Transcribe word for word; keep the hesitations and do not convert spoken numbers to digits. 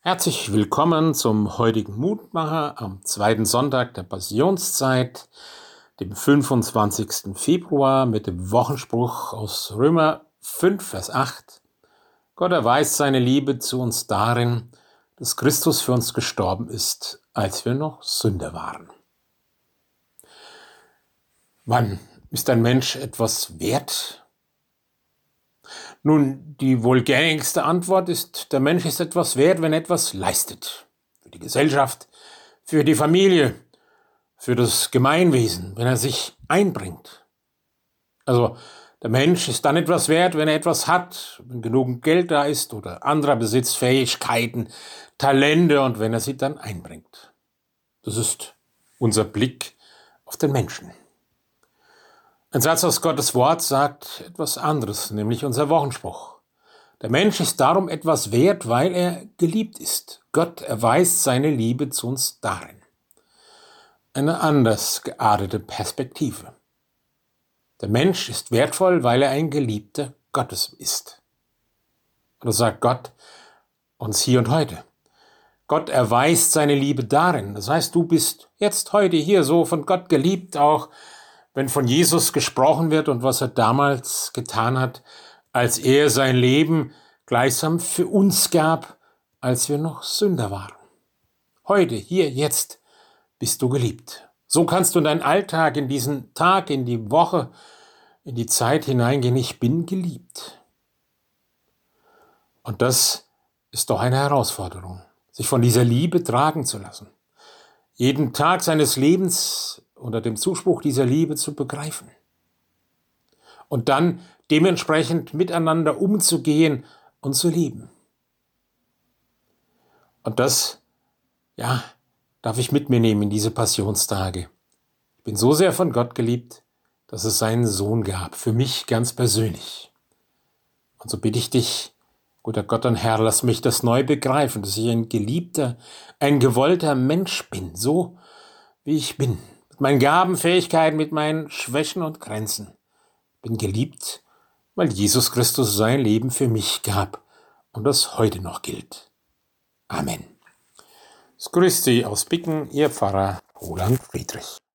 Herzlich willkommen zum heutigen Mutmacher am zweiten Sonntag der Passionszeit, dem fünfundzwanzigsten Februar, mit dem Wochenspruch aus Römer fünf, Vers acht. Gott erweist seine Liebe zu uns darin, dass Christus für uns gestorben ist, als wir noch Sünder waren. Wann ist ein Mensch etwas wert? Nun, die wohl gängigste Antwort ist, der Mensch ist etwas wert, wenn er etwas leistet. Für die Gesellschaft, für die Familie, für das Gemeinwesen, wenn er sich einbringt. Also, der Mensch ist dann etwas wert, wenn er etwas hat, wenn genug Geld da ist oder anderer besitzt Fähigkeiten, Talente und wenn er sie dann einbringt. Das ist unser Blick auf den Menschen. Ein Satz aus Gottes Wort sagt etwas anderes, nämlich unser Wochenspruch. Der Mensch ist darum etwas wert, weil er geliebt ist. Gott erweist seine Liebe zu uns darin. Eine anders geartete Perspektive. Der Mensch ist wertvoll, weil er ein Geliebter Gottes ist. Und das sagt Gott uns hier und heute. Gott erweist seine Liebe darin. Das heißt, du bist jetzt heute hier so von Gott geliebt, auch wenn von Jesus gesprochen wird und was er damals getan hat, als er sein Leben gleichsam für uns gab, als wir noch Sünder waren. Heute, hier, jetzt bist du geliebt. So kannst du in deinen Alltag, in diesen Tag, in die Woche, in die Zeit hineingehen. Ich bin geliebt. Und das ist doch eine Herausforderung, sich von dieser Liebe tragen zu lassen. Jeden Tag seines Lebens unter dem Zuspruch dieser Liebe zu begreifen. Und dann dementsprechend miteinander umzugehen und zu lieben. Und das, ja, darf ich mit mir nehmen in diese Passionstage. Ich bin so sehr von Gott geliebt, dass es seinen Sohn gab, für mich ganz persönlich. Und so bitte ich dich, guter Gott und Herr, lass mich das neu begreifen, dass ich ein geliebter, ein gewollter Mensch bin, so wie ich bin. Mit meinen Gaben, Fähigkeiten, mit meinen Schwächen und Grenzen. Bin geliebt, weil Jesus Christus sein Leben für mich gab und das heute noch gilt. Amen. Es grüßt Sie aus Bicken, Ihr Pfarrer Roland Friedrich.